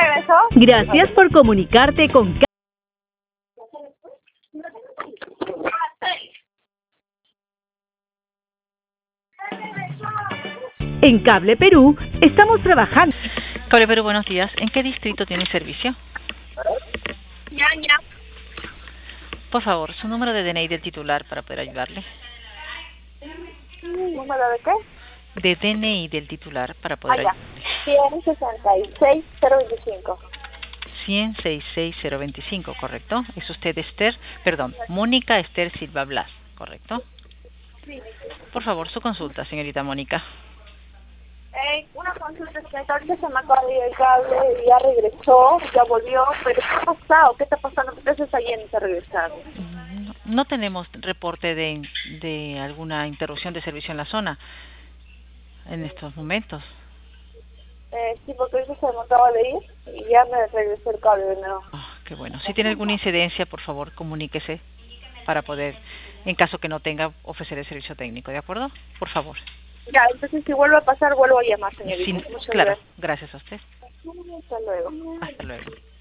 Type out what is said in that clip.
regresó? Gracias por comunicarte con En Cable Perú estamos trabajando. Cable Perú, buenos días. ¿En qué distrito tiene servicio? Ya. Por favor, su número de DNI del titular para poder ayudarle. ¿Número de qué? De DNI del titular para poder Ya. ayudarle. 166025. 166025, ¿correcto? Es usted Mónica Esther Silva Blas, ¿correcto? Sí. Por favor, su consulta, señorita Mónica. Una consulta, es que ahorita se me acaba de ir el cable, ya regresó, ya volvió, pero ¿qué ha pasado? ¿Qué está pasando? ¿Por qué se está yendo y está regresando? No tenemos reporte de alguna interrupción de servicio en la zona en estos momentos. Sí, porque eso se me acaba de ir y ya me regresó el cable de nuevo. Qué bueno. Si tiene alguna incidencia, por favor, comuníquese para poder, en caso que no tenga, ofrecer el servicio técnico, ¿de acuerdo? Por favor. Ya, entonces si vuelve a pasar, vuelvo a llamar, señorita. Sí, Muchas claro. gracias. Gracias a usted. Hasta luego. Hasta luego.